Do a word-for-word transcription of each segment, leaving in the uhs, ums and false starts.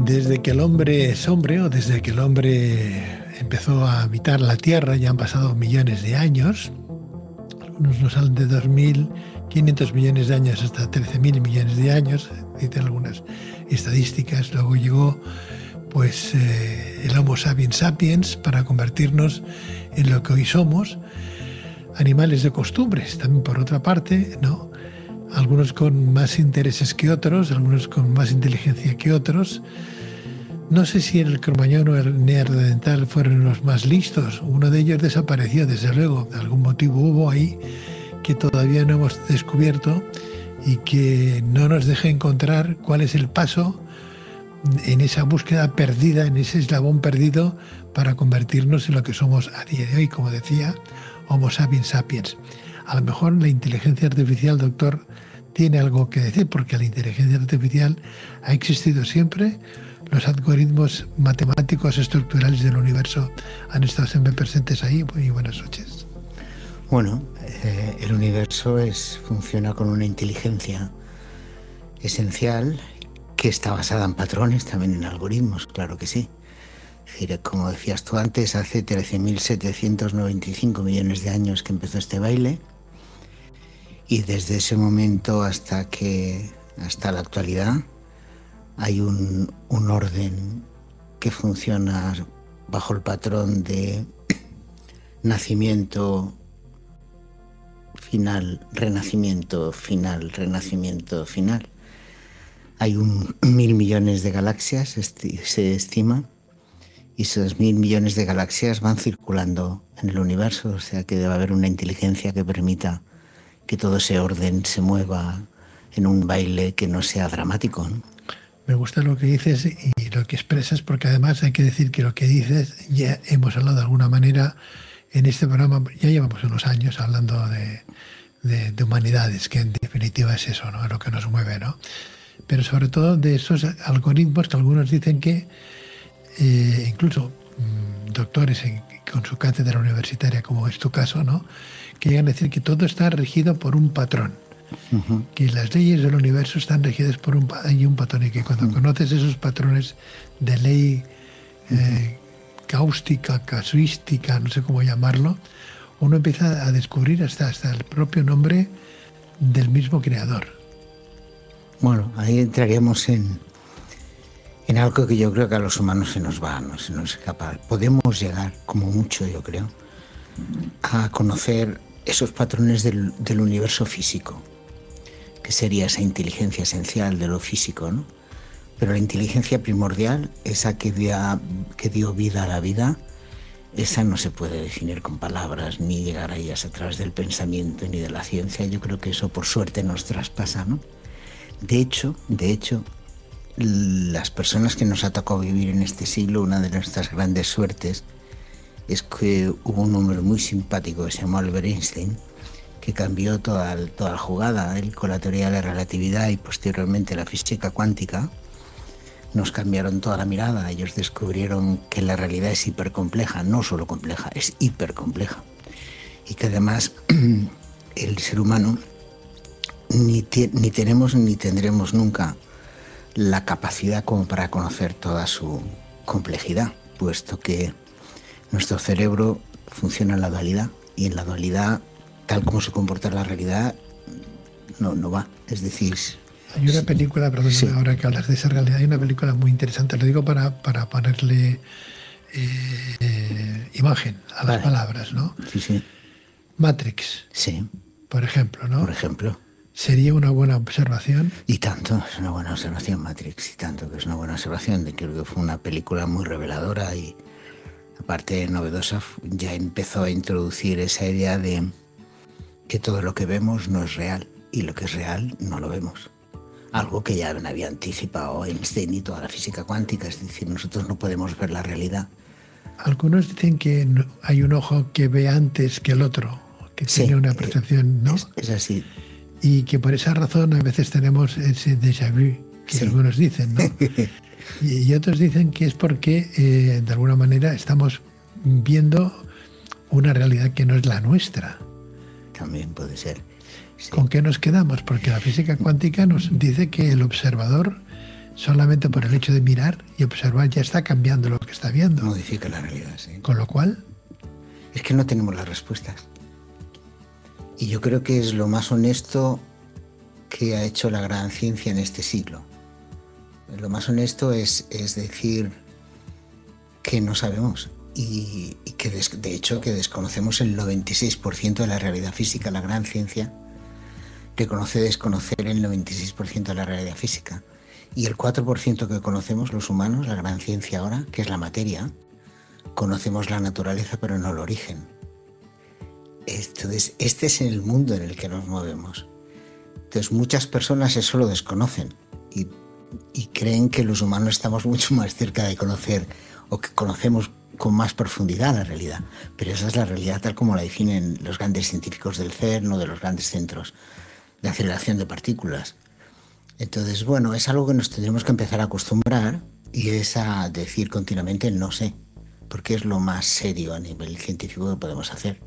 Desde que el hombre es hombre, o desde que el hombre empezó a habitar la Tierra, ya han pasado millones de años. Algunos nos hablan de dos mil quinientos millones de años hasta trece mil millones de años, dicen algunas estadísticas. Luego llegó pues eh, el Homo sapiens sapiens para convertirnos en lo que hoy somos, animales de costumbres, también por otra parte, ¿no? Algunos con más intereses que otros, algunos con más inteligencia que otros. No sé si el cromañón o el neandertal fueron los más listos. Uno de ellos desapareció, desde luego. Algún motivo hubo ahí que todavía no hemos descubierto y que no nos deja encontrar cuál es el paso en esa búsqueda perdida, en ese eslabón perdido para convertirnos en lo que somos a día de hoy, como decía, Homo sapiens sapiens. A lo mejor la inteligencia artificial, doctor, tiene algo que decir, porque la inteligencia artificial ha existido siempre. Los algoritmos matemáticos estructurales del universo han estado siempre presentes ahí. Muy buenas noches. Bueno, eh, el universo es, funciona con una inteligencia esencial que está basada en patrones, también en algoritmos, claro que sí. Es decir, como decías tú antes, hace trece mil setecientos noventa y cinco millones de años que empezó este baile, y desde ese momento hasta que hasta la actualidad hay un, un orden que funciona bajo el patrón de nacimiento, final, renacimiento, final, renacimiento, final. Hay un mil millones de galaxias, esti- se estima, y esos mil millones de galaxias van circulando en el universo, o sea que debe haber una inteligencia que permita que todo ese orden se mueva en un baile que no sea dramático, ¿no? Me gusta lo que dices y lo que expresas, porque además hay que decir que lo que dices ya hemos hablado de alguna manera en este programa, ya llevamos unos años hablando de, de, de humanidades, que en definitiva es eso, ¿no? Lo que nos mueve, ¿no? Pero sobre todo de esos algoritmos que algunos dicen que eh, incluso mmm, doctores en, con su cátedra universitaria, como es tu caso, ¿no? Que llegan a decir que todo está regido por un patrón. Uh-huh. Que las leyes del universo están regidas por un, hay un patrón, y que cuando uh-huh. conoces esos patrones de ley eh, uh-huh. cáustica, casuística, no sé cómo llamarlo, uno empieza a descubrir hasta, hasta el propio nombre del mismo creador. Bueno, ahí entraríamos en, en algo que yo creo que a los humanos se nos va, no se nos escapa. Podemos llegar, como mucho yo creo, a conocer esos patrones del, del universo físico, que sería esa inteligencia esencial de lo físico, ¿no? Pero la inteligencia primordial, esa que dio, que dio vida a la vida, esa no se puede definir con palabras, ni llegar a ellas a través del pensamiento ni de la ciencia. Yo creo que eso por suerte nos traspasa, ¿no? De hecho, de hecho, las personas que nos ha tocado vivir en este siglo, una de nuestras grandes suertes es que hubo un hombre muy simpático que se llamó Albert Einstein, que cambió toda, toda la jugada. Él, con la teoría de la relatividad y posteriormente la física cuántica, nos cambiaron toda la mirada. Ellos descubrieron que la realidad es hipercompleja, no solo compleja, es hipercompleja. Y que además el ser humano ni, te, ni tenemos ni tendremos nunca la capacidad como para conocer toda su complejidad, puesto que nuestro cerebro funciona en la dualidad, y en la dualidad, tal como se comporta la realidad, no, no va. Es decir... Hay una película, perdón, sí. ahora que hablas de esa realidad, hay una película muy interesante, lo digo para, para ponerle eh, eh, imagen a las vale. palabras, ¿no? Sí, sí. Matrix, sí. por ejemplo, ¿no? Por ejemplo. ¿Sería una buena observación? Y tanto, es una buena observación, Matrix, y tanto que es una buena observación. Creo que fue una película muy reveladora y, aparte novedosa, ya empezó a introducir esa idea de que todo lo que vemos no es real, y lo que es real no lo vemos. Algo que ya había anticipado Einstein y toda la física cuántica, es decir, nosotros no podemos ver la realidad. Algunos dicen que hay un ojo que ve antes que el otro, que sí, tiene una percepción, ¿no? Es, es así. Y que por esa razón a veces tenemos ese déjà vu, que sí. algunos dicen, ¿no? y, y otros dicen que es porque, eh, de alguna manera, estamos viendo una realidad que no es la nuestra. También puede ser. Sí. ¿Con qué nos quedamos? Porque la física cuántica nos dice que el observador solamente por el hecho de mirar y observar ya está cambiando lo que está viendo. Modifica la realidad, sí. Con lo cual... Es que no tenemos las respuestas. Y yo creo que es lo más honesto que ha hecho la gran ciencia en este siglo. Lo más honesto es, es decir que no sabemos y, y que des, de hecho que desconocemos el noventa y seis por ciento de la realidad física. La gran ciencia reconoce desconocer el noventa y seis por ciento de la realidad física. Y el cuatro por ciento que conocemos los humanos, la gran ciencia ahora, que es la materia, conocemos la naturaleza pero no el origen. Entonces, este es el mundo en el que nos movemos. Entonces, muchas personas eso lo desconocen y, y creen que los humanos estamos mucho más cerca de conocer o que conocemos con más profundidad la realidad. Pero esa es la realidad tal como la definen los grandes científicos del CERN o de los grandes centros de aceleración de partículas. Entonces, bueno, es algo que nos tendremos que empezar a acostumbrar y es a decir continuamente no sé, porque es lo más serio a nivel científico que podemos hacer.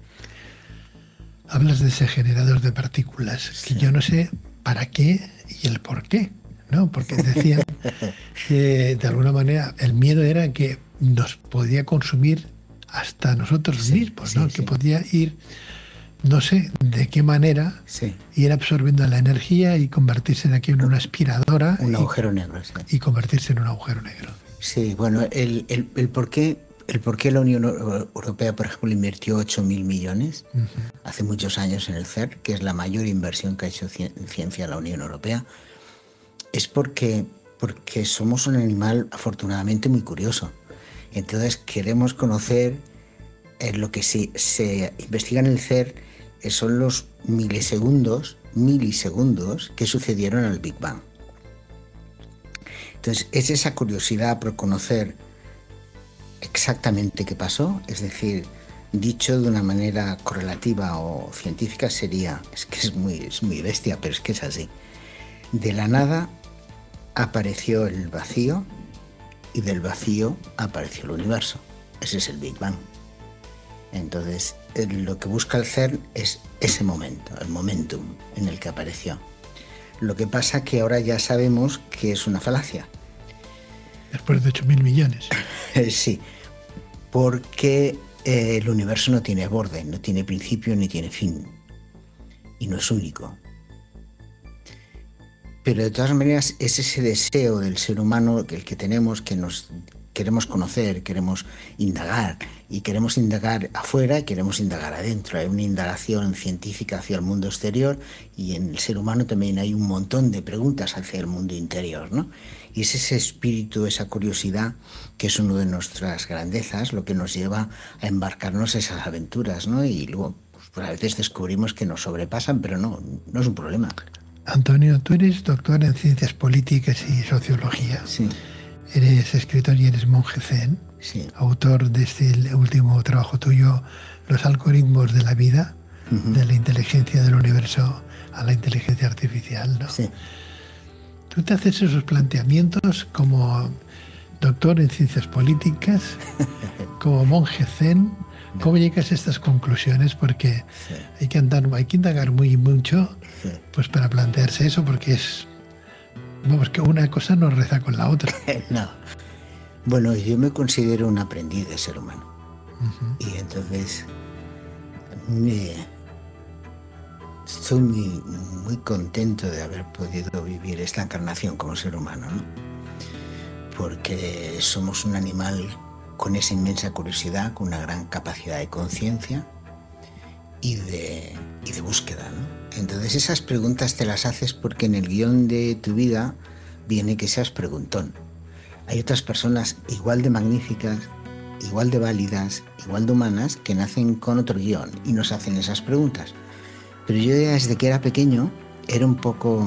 Hablas de ese generador de partículas, sí. Que yo no sé para qué y el por qué, ¿no? Porque decían que de alguna manera el miedo era que nos podía consumir hasta nosotros sí, mismos, ¿no? Sí, que sí. Podía ir, no sé de qué manera, sí. ir absorbiendo la energía y convertirse en aquí en una aspiradora. Un y, agujero negro, sí. Y convertirse en un agujero negro. Sí, bueno, el, el, el por qué... El por qué la Unión Europea, por ejemplo, invirtió ocho mil millones uh-huh. hace muchos años en el CERN, que es la mayor inversión que ha hecho en ciencia la Unión Europea, es porque, porque somos un animal afortunadamente muy curioso. Entonces queremos conocer eh, lo que se, se investiga en el CERN, eh, son los milisegundos, milisegundos que sucedieron al Big Bang. Entonces es esa curiosidad por conocer exactamente qué pasó, es decir, dicho de una manera correlativa o científica sería, es que es muy, es muy bestia, pero es que es así. De la nada apareció el vacío y del vacío apareció el universo. Ese es el Big Bang. Entonces, lo que busca el CERN es ese momento, el momentum en el que apareció. Lo que pasa que ahora ya sabemos que es una falacia. Después de ocho mil millones. Sí, porque eh, el universo no tiene borde, no tiene principio ni tiene fin. Y no es único. Pero de todas maneras es ese deseo del ser humano el que tenemos, que nos queremos conocer, queremos indagar. Y queremos indagar afuera y queremos indagar adentro. Hay una indagación científica hacia el mundo exterior y en el ser humano también hay un montón de preguntas hacia el mundo interior, ¿no? Y es ese espíritu, esa curiosidad, que es una de nuestras grandezas, lo que nos lleva a embarcarnos en esas aventuras, ¿no? Y luego, pues, a veces descubrimos que nos sobrepasan, pero no, no es un problema. Antonio, tú eres doctor en Ciencias Políticas y Sociología. Sí. Eres escritor y eres monje zen. Sí. Autor de este último trabajo tuyo, Los algoritmos de la vida, uh-huh. de la inteligencia del universo a la inteligencia artificial, ¿no? Sí. Tú te haces esos planteamientos como doctor en ciencias políticas, como monje zen. ¿Cómo llegas a estas conclusiones? Porque sí. hay que andar, hay que indagar muy mucho, sí. pues para plantearse eso, porque es, vamos, que una cosa no reza con la otra. No. Bueno, yo me considero un aprendiz de ser humano. Uh-huh. Y entonces me, estoy muy, muy contento de haber podido vivir esta encarnación como ser humano, ¿no? Porque somos un animal con esa inmensa curiosidad, con una gran capacidad de conciencia y de, y de búsqueda, ¿no? Entonces esas preguntas te las haces porque en el guión de tu vida viene que seas preguntón. Hay otras personas igual de magníficas, igual de válidas, igual de humanas, que nacen con otro guión y nos hacen esas preguntas. Pero yo desde que era pequeño era un poco...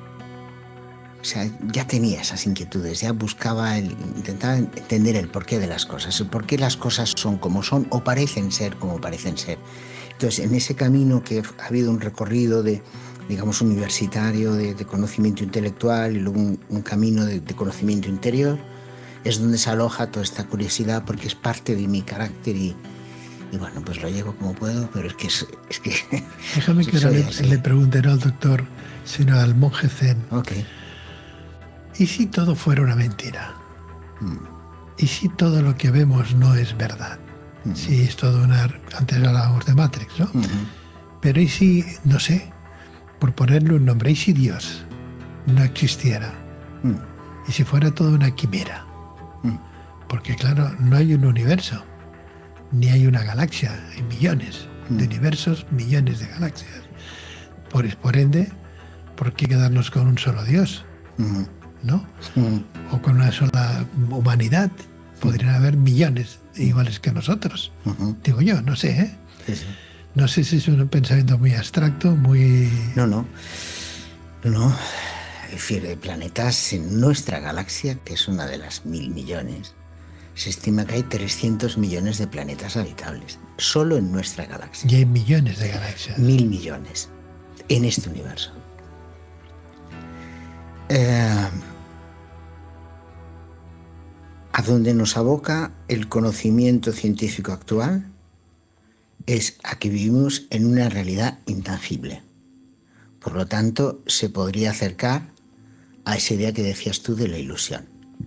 O sea, ya tenía esas inquietudes, ya buscaba, el, intentaba entender el porqué de las cosas, el por qué las cosas son como son o parecen ser como parecen ser. Entonces, en ese camino que ha habido un recorrido de, digamos, universitario, de, de conocimiento intelectual y luego un, un camino de, de conocimiento interior, es donde se aloja toda esta curiosidad porque es parte de mi carácter y, y bueno, pues lo llevo como puedo, pero es que... Es, es que Déjame que ahora le, le pregunte no al doctor, sino al monje zen. Okay. ¿Y si todo fuera una mentira? Mm. ¿Y si todo lo que vemos no es verdad? Mm. Si es todo una... Antes hablábamos de Matrix, ¿no? Mm. Pero ¿y si, no sé, por ponerle un nombre, ¿y si Dios no existiera? Mm. ¿Y si fuera toda una quimera? Mm. Porque claro, no hay un universo, ni hay una galaxia, hay millones Mm. de universos, millones de galaxias. Por, por ende, ¿por qué quedarnos con un solo Dios? Mm. ¿No? Mm. O con una sola humanidad. Podrían haber millones iguales que nosotros. Mm. Digo yo, no sé, ¿eh? Sí, sí. No sé si es un pensamiento muy abstracto, muy... No, no. No. Es decir, de planetas en nuestra galaxia, que es una de las mil millones, se estima que hay trescientos millones de planetas habitables. Solo en nuestra galaxia. Y hay millones de galaxias. Mil millones. En este universo. Eh, a donde nos aboca el conocimiento científico actual es a que vivimos en una realidad intangible. Por lo tanto, se podría acercar a esa idea que decías tú de la ilusión.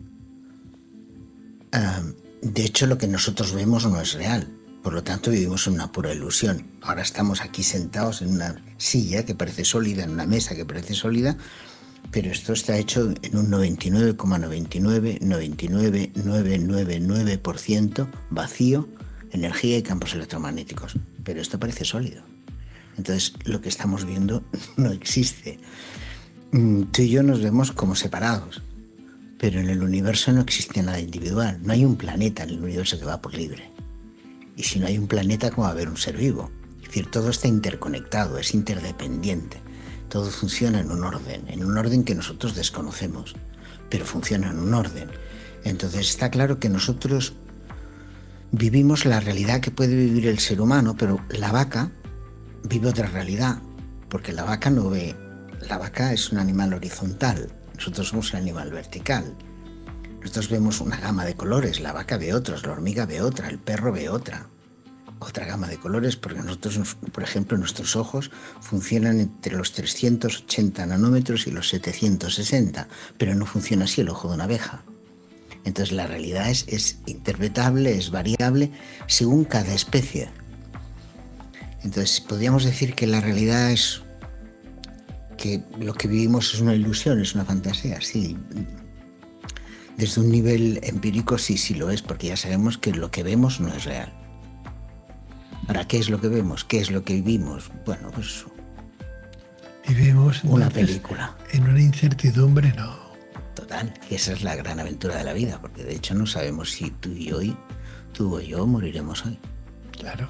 Uh, de hecho, lo que nosotros vemos no es real. Por lo tanto, vivimos en una pura ilusión. Ahora estamos aquí sentados en una silla que parece sólida, en una mesa que parece sólida, pero esto está hecho en un noventa y nueve coma noventa y nueve noventa y nueve coma novecientos noventa y nueve por ciento vacío, energía y campos electromagnéticos. Pero esto parece sólido. Entonces, lo que estamos viendo no existe. Tú y yo nos vemos como separados, pero en el universo no existe nada individual. No hay un planeta en el universo que va por libre. Y si no hay un planeta, ¿cómo va a haber un ser vivo? Es decir, todo está interconectado, es interdependiente. Todo funciona en un orden, en un orden que nosotros desconocemos, pero funciona en un orden. Entonces está claro que nosotros vivimos la realidad que puede vivir el ser humano, pero la vaca vive otra realidad, porque la vaca no ve. La vaca es un animal horizontal, nosotros somos un animal vertical. Nosotros vemos una gama de colores, la vaca ve otros, la hormiga ve otra, el perro ve otra. Otra gama de colores, porque nosotros, por ejemplo, nuestros ojos funcionan entre los trescientos ochenta nanómetros y los setecientos sesenta, pero no funciona así el ojo de una abeja. Entonces la realidad es, es interpretable, es variable según cada especie. Entonces podríamos decir que la realidad es que lo que vivimos es una ilusión, es una fantasía, sí. Desde un nivel empírico sí, sí lo es, porque ya sabemos que lo que vemos no es real. Ahora, ¿qué es lo que vemos? ¿Qué es lo que vivimos? Bueno, pues vivimos una película. En una incertidumbre, no. Total, y esa es la gran aventura de la vida, porque de hecho no sabemos si tú y yo, tú o yo moriremos hoy. Claro.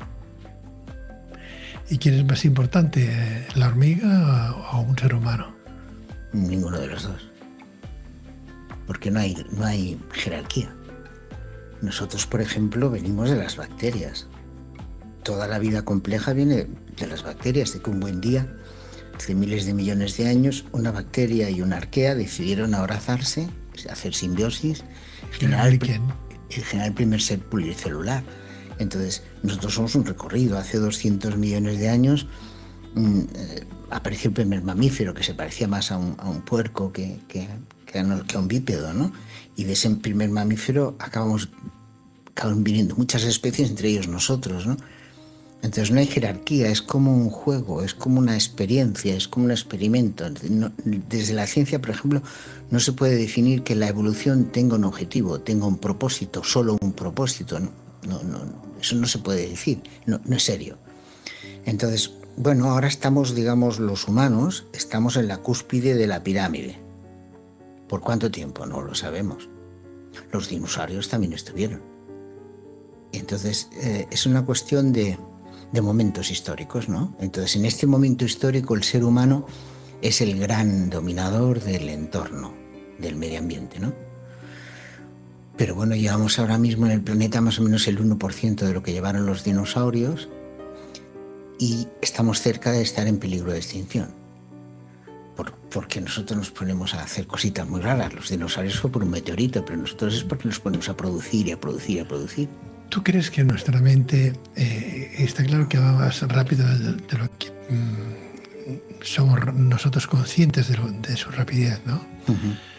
¿Y quién es más importante, la hormiga o un ser humano? Ninguno de los dos. Porque no hay, no hay jerarquía. Nosotros, por ejemplo, venimos de las bacterias. Toda la vida compleja viene de las bacterias, de que un buen día, hace miles de millones de años, una bacteria y una arquea decidieron abrazarse, hacer simbiosis, generar el, generar el primer ser pluricelular. Entonces, nosotros somos un recorrido. Hace doscientos millones de años mmm, eh, apareció el primer mamífero, que se parecía más a un, a un puerco que, que, que, a, que a un bípedo, ¿no? Y de ese primer mamífero acabamos, acaban viniendo muchas especies, entre ellos nosotros, ¿no? Entonces no hay jerarquía, es como un juego, es como una experiencia, es como un experimento. No, desde la ciencia, por ejemplo, no se puede definir que la evolución tenga un objetivo, tenga un propósito, solo un propósito. No, no, no, eso no se puede decir, no, no es serio. Entonces, bueno, ahora estamos, digamos, los humanos, estamos en la cúspide de la pirámide. ¿Por cuánto tiempo? No lo sabemos. Los dinosaurios también estuvieron. Y entonces eh, es una cuestión de... de momentos históricos, ¿no? Entonces, en este momento histórico, el ser humano es el gran dominador del entorno, del medio ambiente, ¿no? Pero bueno, llevamos ahora mismo en el planeta más o menos el uno por ciento de lo que llevaron los dinosaurios y estamos cerca de estar en peligro de extinción. Por, porque nosotros nos ponemos a hacer cositas muy raras. Los dinosaurios fue por un meteorito, pero nosotros es porque nos ponemos a producir y a producir y a producir. ¿Tú crees que nuestra mente, eh, está claro que va más rápido de, de lo que mmm, somos nosotros conscientes de, lo, de su rapidez, ¿no? Uh-huh.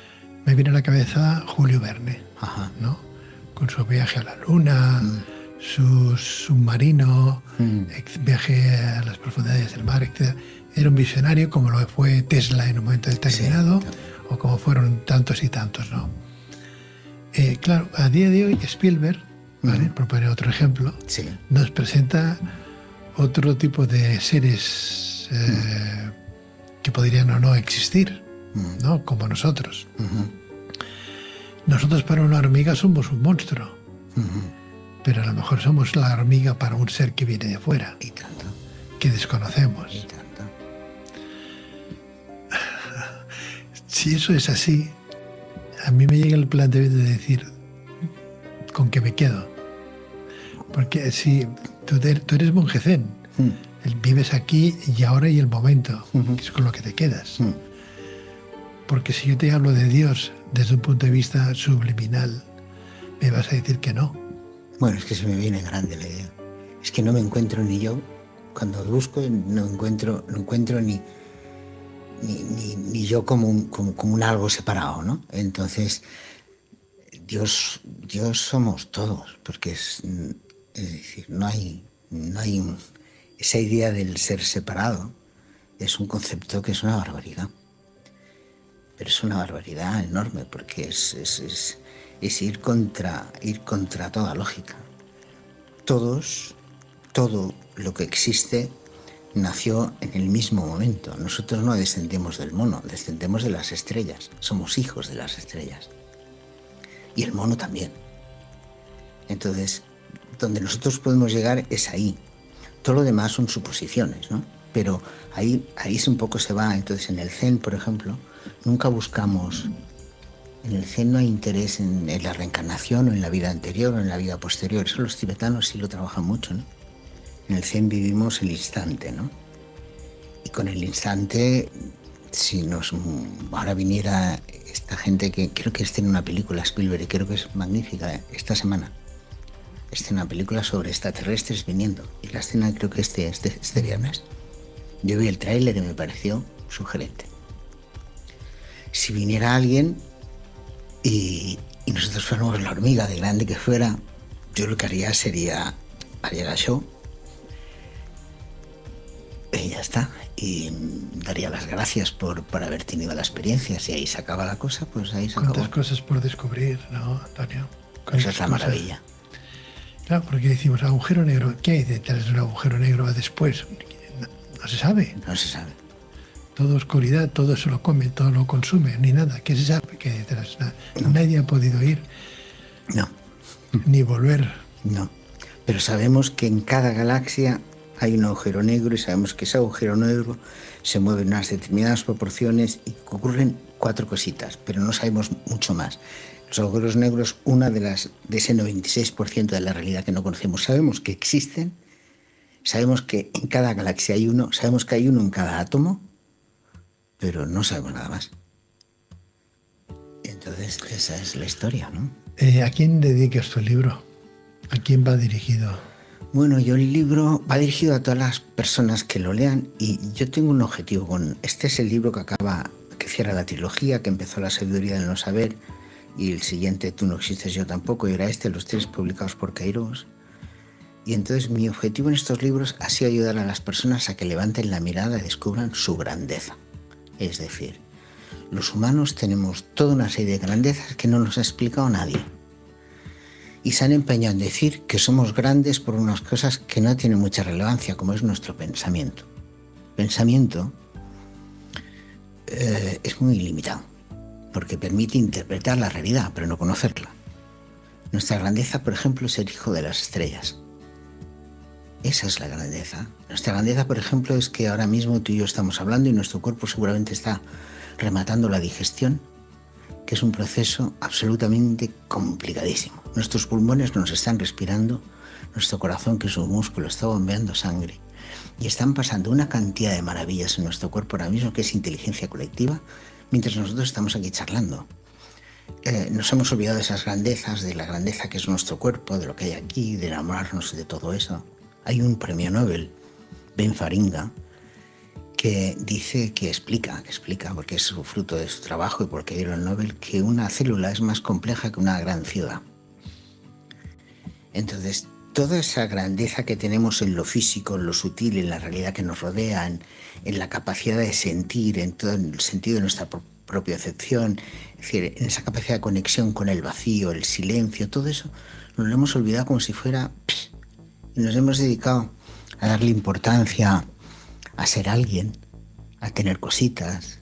me viene a la cabeza Julio Verne, Ajá. ¿no? Con su viaje a la luna, Mm. su submarino, Mm. ex- viaje a las profundidades del mar, etcétera. Era un visionario como lo fue Tesla en un momento determinado, Sí. o como fueron tantos y tantos, ¿no? Eh, claro, a día de hoy Spielberg, ¿vale? Mm. Por poner otro ejemplo, Sí. nos presenta otro tipo de seres eh, que podrían o no existir, Mm. ¿no? Como nosotros. Ujú. Nosotros para una hormiga somos un monstruo, Ujú. pero a lo mejor somos la hormiga para un ser que viene de fuera, Y tanto. que desconocemos. Y tanto. Si eso es así, a mí me llega el planteamiento de decir, ¿con qué me quedo? Porque si tú, te- tú eres monje zen, Mm. vives aquí y ahora y el momento, Ujú. que es con lo que te quedas. Mm. Porque si yo te hablo de Dios desde un punto de vista subliminal, me vas a decir que no. Bueno, es que se me viene grande la idea. Es que no me encuentro ni yo. Cuando busco, no encuentro, no encuentro ni, ni, ni, ni yo como un, como, como un algo separado, ¿no? Entonces, Dios, Dios somos todos, porque es, es decir, no hay, no hay un- esa idea del ser separado. Es un concepto que es una barbaridad. Pero es una barbaridad enorme, porque es, es, es, es ir contra, ir contra toda lógica. Todos, todo lo que existe nació en el mismo momento. Nosotros no descendemos del mono, descendemos de las estrellas. Somos hijos de las estrellas. Y el mono también. Entonces, donde nosotros podemos llegar es ahí. Todo lo demás son suposiciones, ¿no? Pero ahí, ahí es un poco se va. Entonces, en el Zen, por ejemplo, nunca buscamos... En el Zen no hay interés en, en la reencarnación o en la vida anterior o en la vida posterior. Eso los tibetanos sí lo trabajan mucho, ¿no? En el Zen vivimos el instante, ¿no? Y con el instante, si nos ahora viniera esta gente que creo que está en una película, Spielberg, y creo que es magnífica, ¿eh? Esta semana. Está en una película sobre extraterrestres viniendo. Y la escena creo que este, este, este viernes. Yo vi el tráiler y me pareció sugerente. Si viniera alguien y, y nosotros fuéramos la hormiga de grande que fuera, yo lo que haría sería haría la show y ya está, y daría las gracias por, por haber tenido la experiencia. Si ahí se acaba la cosa, pues ahí se acabó. Cuántas cosas por descubrir, ¿no, Antonio? Esa es la maravilla. Claro, porque decimos agujero negro, ¿qué hay detrás de un agujero negro después? No, no se sabe. No se sabe. Todo oscuridad, todo se lo come, todo lo consume, ni nada. ¿Qué se sabe que hay detrás? Na- No. Nadie ha podido ir No, ni volver. no. Pero sabemos que en cada galaxia hay un agujero negro y sabemos que ese agujero negro se mueve en unas determinadas proporciones y ocurren cuatro cositas, pero no sabemos mucho más. Los agujeros negros, una de las de ese noventa y seis por ciento de la realidad que no conocemos, sabemos que existen, sabemos que en cada galaxia hay uno, sabemos que hay uno en cada átomo, pero no sabemos nada más. Entonces, esa es la historia, ¿no? Eh, ¿A quién dedicas tu libro? ¿A quién va dirigido? Bueno, yo el libro va dirigido a todas las personas que lo lean y yo tengo un objetivo con... Este es el libro que acaba, que cierra la trilogía, que empezó La sabiduría del no saber, y el siguiente Tú no existes, yo tampoco, y era este, los tres publicados por Kairos. Y entonces mi objetivo en estos libros ha sido ayudar a las personas a que levanten la mirada y descubran su grandeza. Es decir, los humanos tenemos toda una serie de grandezas que no nos ha explicado nadie. Y se han empeñado en decir que somos grandes por unas cosas que no tienen mucha relevancia, como es nuestro pensamiento. Pensamiento eh, es muy limitado, porque permite interpretar la realidad, pero no conocerla. Nuestra grandeza, por ejemplo, es ser hijo de las estrellas. Esa es la grandeza. Nuestra grandeza, por ejemplo, es que ahora mismo tú y yo estamos hablando y nuestro cuerpo seguramente está rematando la digestión, que es un proceso absolutamente complicadísimo. Nuestros pulmones nos están respirando, nuestro corazón, que es un músculo, está bombeando sangre. Y están pasando una cantidad de maravillas en nuestro cuerpo ahora mismo, que es inteligencia colectiva, mientras nosotros estamos aquí charlando. Eh, nos hemos olvidado de esas grandezas, de la grandeza que es nuestro cuerpo, de lo que hay aquí, de enamorarnos de todo eso. Hay un premio Nobel, Ben Faringa, que que dice, que explica, que explica, porque es su fruto de su trabajo y porque dio el Nobel, que una célula es más compleja que una gran ciudad. Entonces, toda esa grandeza que tenemos en lo físico, en lo sutil, en la realidad que nos rodea, en, en la capacidad de sentir, en todo el sentido de nuestra pro- propia acepción, es decir, en esa capacidad de conexión con el vacío, el silencio, todo eso, nos lo hemos olvidado como si fuera... Pss, y nos hemos dedicado a darle importancia a ser alguien, a tener cositas,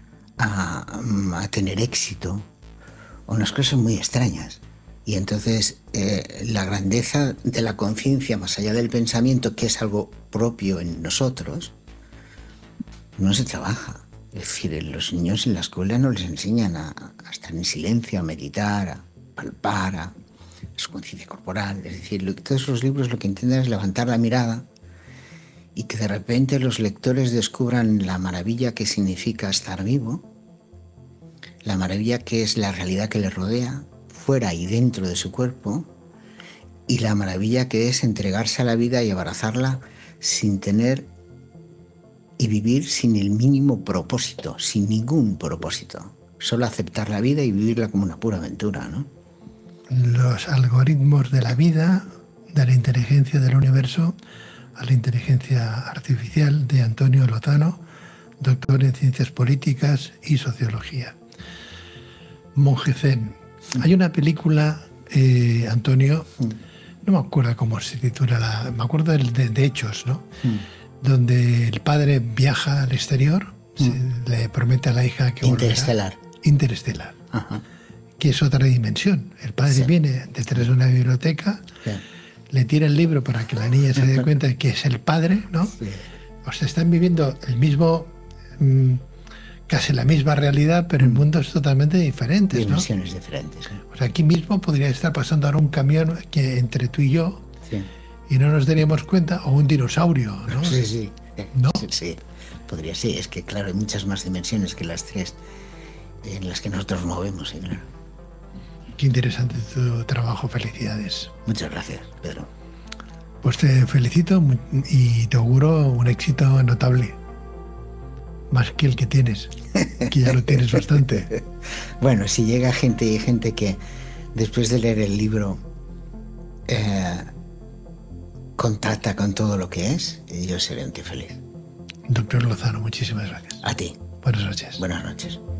a, a tener éxito, o unas cosas muy extrañas. Y entonces eh, la grandeza de la conciencia, más allá del pensamiento, que es algo propio en nosotros, no se trabaja. Es decir, los niños en la escuela no les enseñan a, a estar en silencio, a meditar, a palpar, a su conciencia corporal. Es decir, lo, todos los libros lo que intentan es levantar la mirada y que de repente los lectores descubran la maravilla que significa estar vivo, la maravilla que es la realidad que les rodea, fuera y dentro de su cuerpo, y la maravilla que es entregarse a la vida y abrazarla sin tener y vivir sin el mínimo propósito, sin ningún propósito. Solo aceptar la vida y vivirla como una pura aventura, ¿no? Los algoritmos de la vida, de la inteligencia del universo, a la inteligencia artificial, de Antonio Lozano, doctor en Ciencias Políticas y Sociología. Monje Zen. Hay una película, eh, Antonio, no me acuerdo cómo se titula, la, me acuerdo de, de, de Hechos, ¿no? Mm. Donde el padre viaja al exterior, mm. se, le promete a la hija que Interestelar. volverá. Interestelar. Ajá. Que es otra dimensión. El padre sí. viene detrás de una biblioteca, sí. le tira el libro para que la niña se dé cuenta de que es el padre, ¿no? Sí. O sea, están viviendo el mismo... Mmm, casi la misma realidad, pero en mundos totalmente diferentes, ¿no? Dimensiones diferentes. ¿eh? O sea, aquí mismo podría estar pasando ahora un camión que entre tú y yo, sí. y no nos daríamos cuenta, o un dinosaurio, ¿no? Sí, sí. ¿No? Sí, sí, podría ser. Es que, claro, hay muchas más dimensiones que las tres en las que nosotros movemos, ¿sí? Claro. Qué interesante tu trabajo, felicidades. Muchas gracias, Pedro. Pues te felicito y te auguro un éxito notable. Más que el que tienes, que ya lo tienes bastante. Bueno, si llega gente y gente que después de leer el libro eh, contacta con todo lo que es, yo seré un tío feliz. Doctor Lozano, muchísimas gracias. A ti. Buenas noches. Buenas noches.